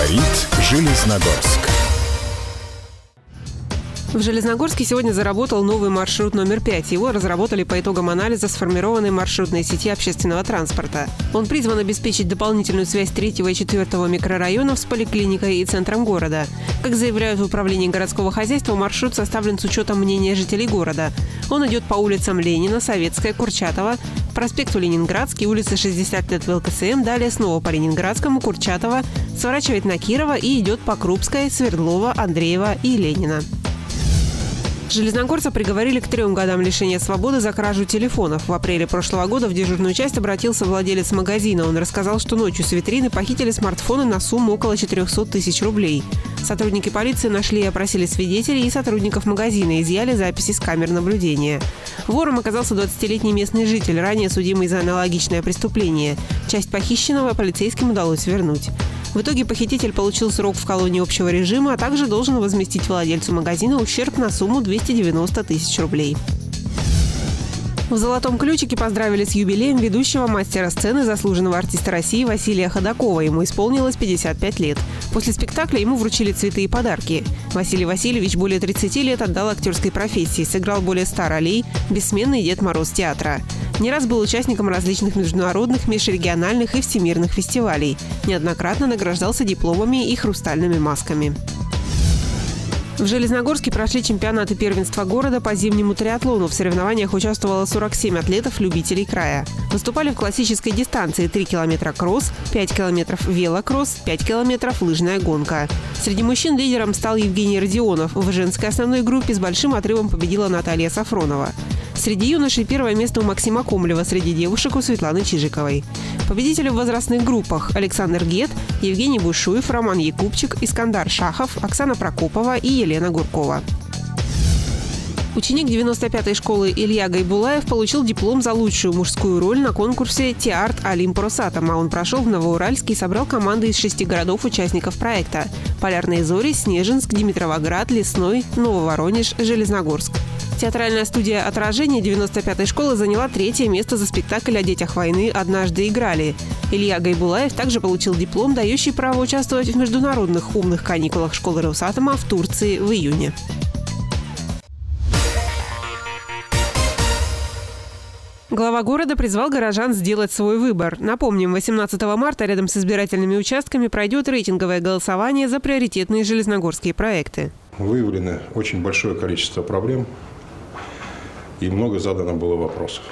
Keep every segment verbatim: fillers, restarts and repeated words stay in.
Говорит Железногорск. В Железногорске сегодня заработал новый маршрут номер пять. Его разработали по итогам анализа сформированной маршрутной сети общественного транспорта. Он призван обеспечить дополнительную связь третьего и четвертого микрорайонов с поликлиникой и центром города. Как заявляют в управлении городского хозяйства, маршрут составлен с учетом мнения жителей города. Он идет по улицам Ленина, Советская, Курчатова, проспекту Ленинградский, улице шестьдесят лет в ЛКСМ, далее снова по Ленинградскому, Курчатова, сворачивает на Кирова и идет по Крупской, Свердлова, Андреева и Ленина. Железногорца приговорили к трем годам лишения свободы за кражу телефонов. В апреле прошлого года в дежурную часть обратился владелец магазина. Он рассказал, что ночью с витрины похитили смартфоны на сумму около четырехсот тысяч рублей. Сотрудники полиции нашли и опросили свидетелей и сотрудников магазина, изъяли записи с камер наблюдения. Вором оказался двадцатилетний местный житель, ранее судимый за аналогичное преступление. Часть похищенного полицейским удалось вернуть. В итоге похититель получил срок в колонии общего режима, а также должен возместить владельцу магазина ущерб на сумму двести девяносто тысяч рублей. В «Золотом ключике» поздравили с юбилеем ведущего мастера сцены, заслуженного артиста России Василия Ходакова. Ему исполнилось пятьдесят пять лет. После спектакля ему вручили цветы и подарки. Василий Васильевич более тридцати лет отдал актерской профессии, сыграл более ста ролей, бессменный Дед Мороз театра. Не раз был участником различных международных, межрегиональных и всемирных фестивалей. Неоднократно награждался дипломами и хрустальными масками. В Железногорске прошли чемпионаты первенства города по зимнему триатлону. В соревнованиях участвовало сорок семь атлетов-любителей края. Выступали в классической дистанции: три километра кросс, пять километров велокросс, пять километров лыжная гонка. Среди мужчин лидером стал Евгений Родионов. В женской основной группе с большим отрывом победила Наталья Сафронова. Среди юношей первое место у Максима Комлева, среди девушек у Светланы Чижиковой. Победители в возрастных группах: Александр Гет, Евгений Бушуев, Роман Якубчик, Искандар Шахов, Оксана Прокопова и Елена Гуркова. Ученик девяносто пятой школы Илья Гайбулаев получил диплом за лучшую мужскую роль на конкурсе «Теарт Олимп Росатома». Он прошел в Новоуральске и собрал команды из шести городов участников проекта: Полярные Зори, Снежинск, Димитровоград, Лесной, Нововоронеж, Железногорск. Театральная студия «Отражение» девяносто пятой школы заняла третье место за спектакль о детях войны «Однажды играли». Илья Гайбулаев также получил диплом, дающий право участвовать в международных умных каникулах школы Росатома в Турции в июне. Глава города призвал горожан сделать свой выбор. Напомним, восемнадцатого марта рядом с избирательными участками пройдет рейтинговое голосование за приоритетные железногорские проекты. Выявлено очень большое количество проблем и много задано было вопросов.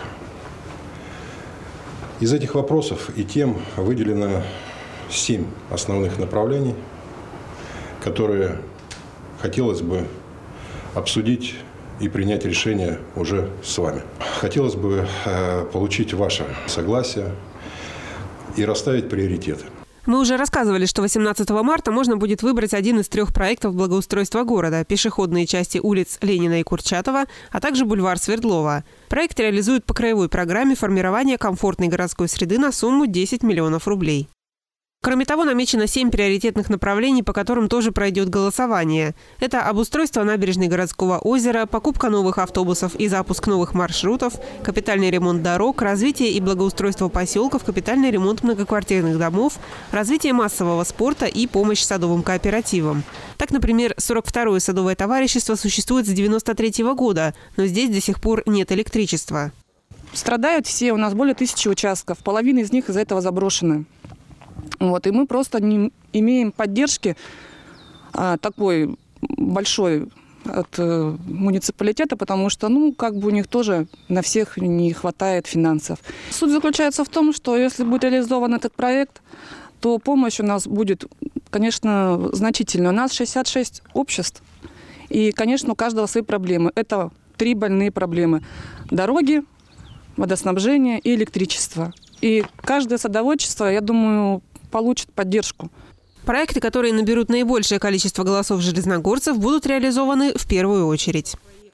Из этих вопросов и тем выделено семь основных направлений, которые хотелось бы обсудить и принять решение уже с вами. Хотелось бы э, получить ваше согласие и расставить приоритеты. Мы уже рассказывали, что восемнадцатого марта можно будет выбрать один из трех проектов благоустройства города – пешеходные части улиц Ленина и Курчатова, а также бульвар Свердлова. Проект реализуют по краевой программе формирования комфортной городской среды на сумму десять миллионов рублей. Кроме того, намечено семь приоритетных направлений, по которым тоже пройдет голосование. Это обустройство набережной городского озера, покупка новых автобусов и запуск новых маршрутов, капитальный ремонт дорог, развитие и благоустройство поселков, капитальный ремонт многоквартирных домов, развитие массового спорта и помощь садовым кооперативам. Так, например, сорок второе садовое товарищество существует с девяносто третьего года, но здесь до сих пор нет электричества. Страдают все, у нас более тысячи участков, половина из них из-за этого заброшены. Вот, и мы просто не имеем поддержки а, такой большой от э, муниципалитета, потому что, ну, как бы у них тоже на всех не хватает финансов. Суть заключается в том, что если будет реализован этот проект, то помощь у нас будет, конечно, значительная. У нас шестьдесят шесть обществ, и, конечно, у каждого свои проблемы. Это три больные проблемы: дороги, водоснабжение и электричество. И каждое садоводчество, я думаю, получит поддержку. Проекты, которые наберут наибольшее количество голосов железногорцев, будут реализованы в первую очередь.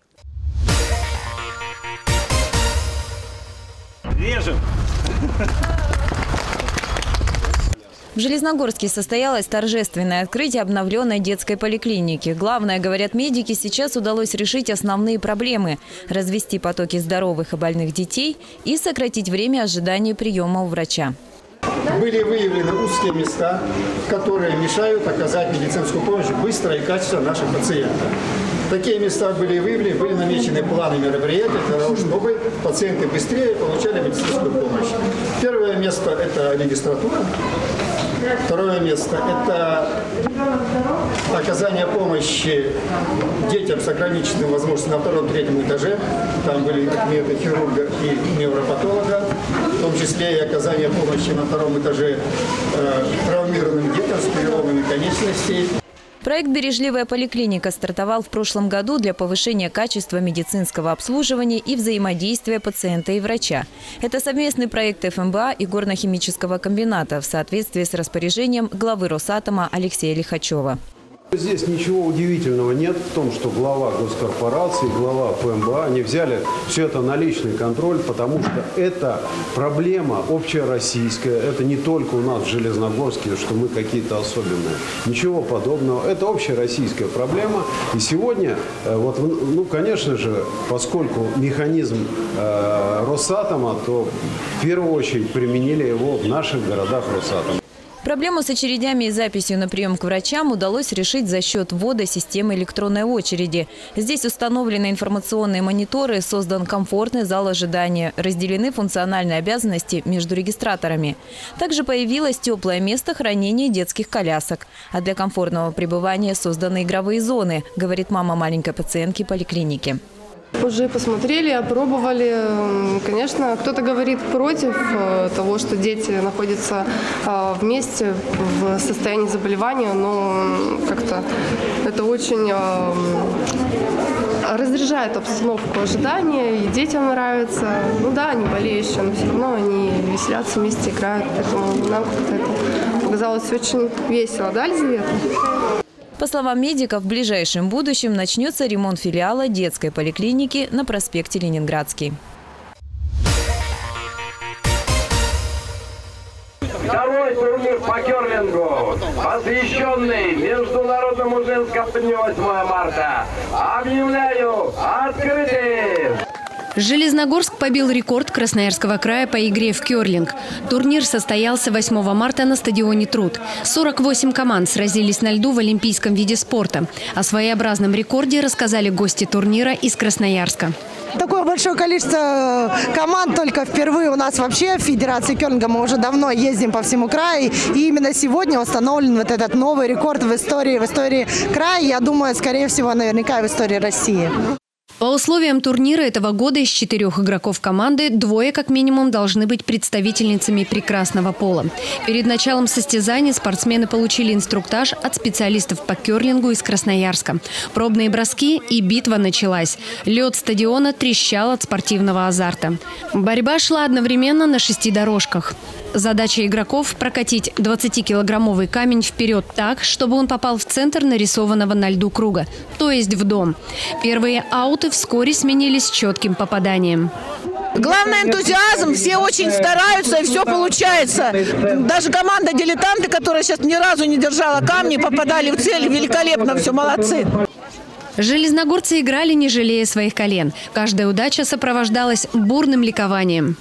Режем! В Железногорске состоялось торжественное открытие обновленной детской поликлиники. Главное, говорят медики, сейчас удалось решить основные проблемы – развести потоки здоровых и больных детей и сократить время ожидания приема у врача. были выявлены узкие места, которые мешают оказать медицинскую помощь быстро и качественно нашим пациентам. Такие места были выявлены, были намечены планы мероприятий для того, чтобы пациенты быстрее получали медицинскую помощь. Первое место – это регистратура. Второе место – это оказание помощи детям с ограниченными возможностями на втором-третьем этаже. Там были кабинеты хирурга и невропатолога, в том числе и оказание помощи на втором этаже э, травмированным детям с переломами конечностей. Проект «Бережливая поликлиника» стартовал в прошлом году для повышения качества медицинского обслуживания и взаимодействия пациента и врача. Это совместный проект эф эм бэ а и горно-химического комбината в соответствии с распоряжением главы Росатома Алексея Лихачева. Здесь ничего удивительного нет в том, что глава госкорпорации, глава эф эм бэ а, они взяли все это на личный контроль, потому что это проблема общероссийская. Это не только у нас в Железногорске, что мы какие-то особенные. Ничего подобного. Это общероссийская проблема. И сегодня, вот, ну, конечно же, поскольку механизм э, Росатома, то в первую очередь применили его в наших городах Росатома. Проблему с очередями и записью на прием к врачам удалось решить за счет ввода системы электронной очереди. Здесь установлены информационные мониторы, создан комфортный зал ожидания, разделены функциональные обязанности между регистраторами. Также появилось теплое место хранения детских колясок. А для комфортного пребывания созданы игровые зоны, говорит мама маленькой пациентки поликлиники. Уже посмотрели, опробовали. Конечно, кто-то говорит против того, что дети находятся вместе в состоянии заболевания, но как-то это очень разряжает обстановку ожидания, и детям нравится. Ну да, они болеющие, но все равно они веселятся вместе, играют. Поэтому нам как-то это показалось очень весело. Да, Елизавета? По словам медиков, в ближайшем будущем начнется ремонт филиала детской поликлиники на проспекте Ленинградский. Второй турнир по керлингу, посвященный Международному женскому дню восьмого марта, объявляю открытым! Железногорск побил рекорд Красноярского края по игре в керлинг. Турнир состоялся восьмого марта на стадионе «Труд». сорок восемь команд сразились на льду в олимпийском виде спорта. О своеобразном рекорде рассказали гости турнира из Красноярска. Такое большое количество команд только впервые у нас вообще в Федерации керлинга. Мы уже давно ездим по всему краю. И именно сегодня установлен вот этот новый рекорд в истории, в истории края. Я думаю, скорее всего, наверняка в истории России. По условиям турнира этого года из четырех игроков команды двое как минимум должны быть представительницами прекрасного пола. Перед началом состязаний спортсмены получили инструктаж от специалистов по керлингу из Красноярска. Пробные броски, и битва началась. Лед стадиона трещал от спортивного азарта. Борьба шла одновременно на шести дорожках. Задача игроков – прокатить двадцатикилограммовый камень вперед так, чтобы он попал в центр нарисованного на льду круга, то есть в дом. Первые ауты вскоре сменились четким попаданием. Главное энтузиазм, все очень стараются и все получается. Даже команда «Дилетанты», которая сейчас ни разу не держала камни, попадали в цель, великолепно, все, молодцы. Железногорцы играли, не жалея своих колен. Каждая удача сопровождалась бурным ликованием.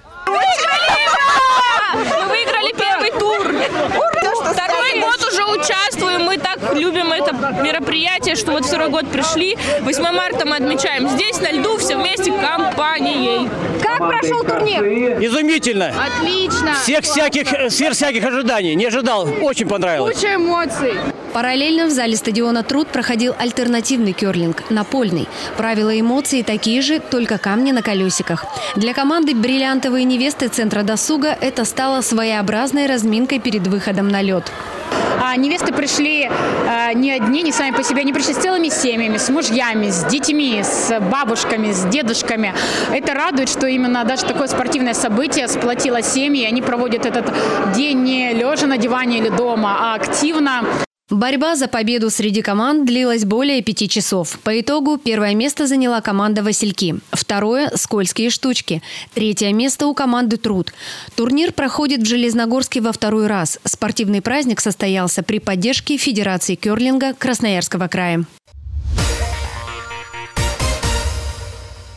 Мы выиграли первый тур. Второй год уже участвуем. Мы так любим это мероприятие, что вот второй год пришли. восьмого марта мы отмечаем здесь, на льду, все вместе компанией. Как прошел турнир? Изумительно. Отлично. Всех всяких, сверх всяких ожиданий. Не ожидал. Очень понравилось. Куча эмоций. Параллельно в зале стадиона «Труд» проходил альтернативный керлинг – напольный. Правила и эмоции такие же, только камни на колесиках. Для команды «Бриллиантовые невесты» Центра досуга это стало своеобразной разминкой перед выходом на лед. А невесты пришли э, не одни, не сами по себе, они пришли с целыми семьями, с мужьями, с детьми, с бабушками, с дедушками. Это радует, что именно даже такое спортивное событие сплотило семьи. Они проводят этот день не лежа на диване или дома, а активно. Борьба за победу среди команд длилась более пяти часов. По итогу первое место заняла команда «Васильки», второе – «Скользкие штучки», третье место у команды «Труд». Турнир проходит в Железногорске во второй раз. Спортивный праздник состоялся при поддержке Федерации керлинга Красноярского края.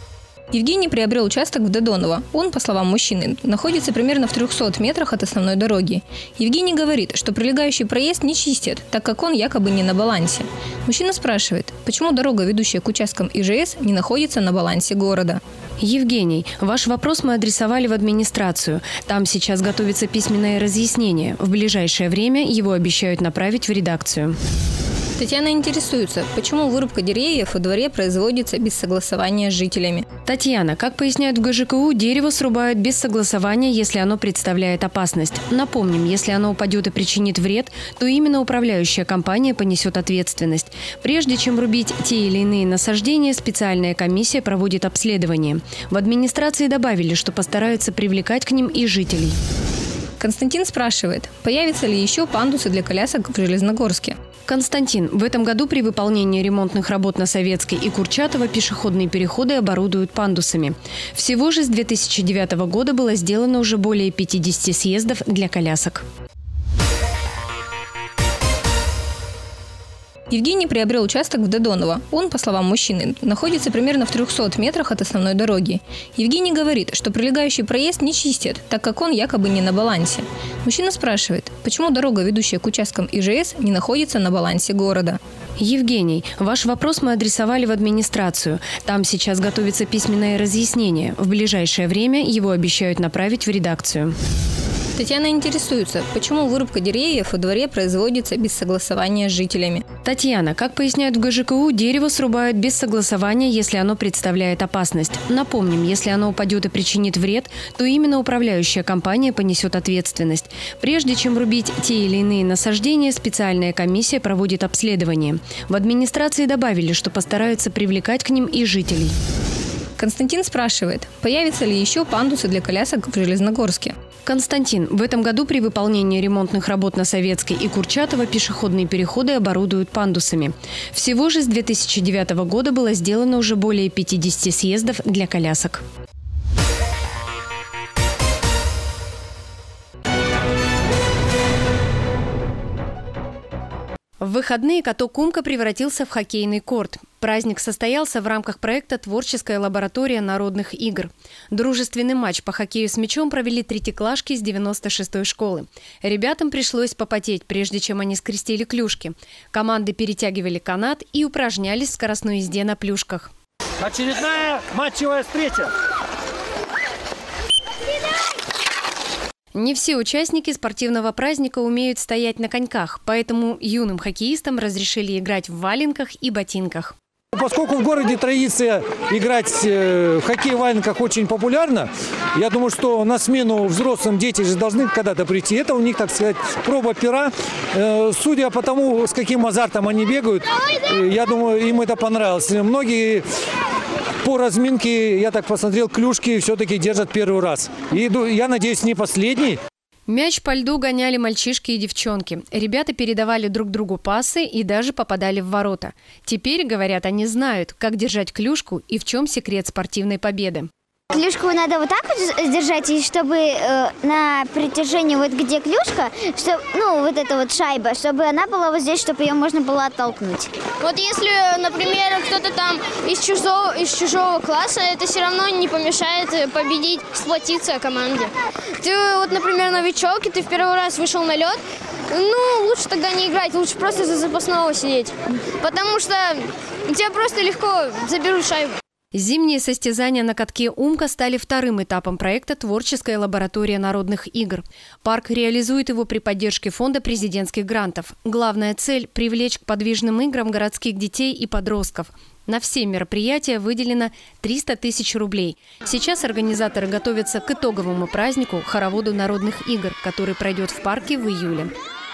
Евгений приобрел участок в Додоново. Он, по словам мужчины, находится примерно в трехстах метрах от основной дороги. Евгений говорит, что прилегающий проезд не чистят, так как он якобы не на балансе. Мужчина спрашивает, почему дорога, ведущая к участкам ИЖС, не находится на балансе города. Евгений, ваш вопрос мы адресовали в администрацию. Там сейчас готовится письменное разъяснение. В ближайшее время его обещают направить в редакцию. Татьяна интересуется, почему вырубка деревьев во дворе производится без согласования с жителями. Татьяна, как поясняют в ГЖКУ, дерево срубают без согласования, если оно представляет опасность. Напомним, если оно упадет и причинит вред, то именно управляющая компания понесет ответственность. Прежде чем рубить те или иные насаждения, специальная комиссия проводит обследование. В администрации добавили, что постараются привлекать к ним и жителей. Константин спрашивает, появятся ли еще пандусы для колясок в Железногорске. Константин, в этом году при выполнении ремонтных работ на Советской и Курчатова пешеходные переходы оборудуют пандусами. Всего же с две тысячи девятого года было сделано уже более пятидесяти съездов для колясок. Евгений приобрел участок в Додоново. Он, по словам мужчины, находится примерно в трехстах метрах от основной дороги. Евгений говорит, что прилегающий проезд не чистят, так как он якобы не на балансе. Мужчина спрашивает, почему дорога, ведущая к участкам ИЖС, не находится на балансе города. Евгений, ваш вопрос мы адресовали в администрацию. Там сейчас готовится письменное разъяснение. В ближайшее время его обещают направить в редакцию. Татьяна интересуется, почему вырубка деревьев во дворе производится без согласования с жителями. Татьяна, как поясняют в ГЖКУ, дерево срубают без согласования, если оно представляет опасность. Напомним, если оно упадет и причинит вред, то именно управляющая компания понесет ответственность. Прежде чем рубить те или иные насаждения, специальная комиссия проводит обследование. В администрации добавили, что постараются привлекать к ним и жителей. Константин спрашивает, появятся ли еще пандусы для колясок в Железногорске. Константин, в этом году при выполнении ремонтных работ на Советской и Курчатова пешеходные переходы оборудуют пандусами. Всего же с две тысячи девятого года было сделано уже более пятидесяти съездов для колясок. В выходные каток Умка превратился в хоккейный корт. Праздник состоялся в рамках проекта «Творческая лаборатория народных игр». Дружественный матч по хоккею с мячом провели третьеклашки из девяносто шестой школы. Ребятам пришлось попотеть, прежде чем они скрестили клюшки. Команды перетягивали канат и упражнялись в скоростной езде на плюшках. Очередная матчевая встреча. Не все участники спортивного праздника умеют стоять на коньках, поэтому юным хоккеистам разрешили играть в валенках и ботинках. Поскольку в городе традиция играть в хоккей в валенках очень популярна, я думаю, что на смену взрослым дети же должны когда-то прийти. Это у них, так сказать, проба пера. Судя по тому, с каким азартом они бегают, я думаю, им это понравилось. Многие по разминке, я так посмотрел, клюшки все-таки держат первый раз. И я надеюсь, не последний. Мяч по льду гоняли мальчишки и девчонки. Ребята передавали друг другу пасы и даже попадали в ворота. Теперь, говорят, они знают, как держать клюшку и в чем секрет спортивной победы. Клюшку надо вот так вот держать, и чтобы э, на притяжении, вот где клюшка, чтобы, ну, вот эта вот шайба, чтобы она была вот здесь, чтобы ее можно было оттолкнуть. Вот если, например, кто-то там из чужого, из чужого класса, это все равно не помешает победить, сплотиться команде. Ты вот, например, новичок, и ты в первый раз вышел на лед, ну, лучше тогда не играть, лучше просто за запасного сидеть, потому что тебя просто легко заберут шайбу. Зимние состязания на катке Умка стали вторым этапом проекта «Творческая лаборатория народных игр». Парк реализует его при поддержке фонда президентских грантов. Главная цель – привлечь к подвижным играм городских детей и подростков. На все мероприятия выделено триста тысяч рублей. Сейчас организаторы готовятся к итоговому празднику – хороводу народных игр, который пройдет в парке в июле.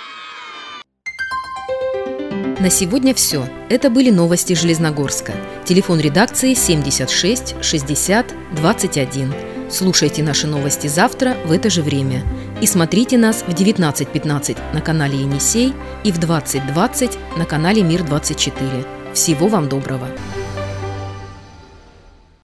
На сегодня все. Это были новости Железногорска. Телефон редакции семьдесят шесть шестьдесят двадцать один. Слушайте наши новости завтра в это же время. И смотрите нас в девятнадцать пятнадцать на канале Енисей и в двадцать двадцать на канале Мир двадцать четыре. Всего вам доброго!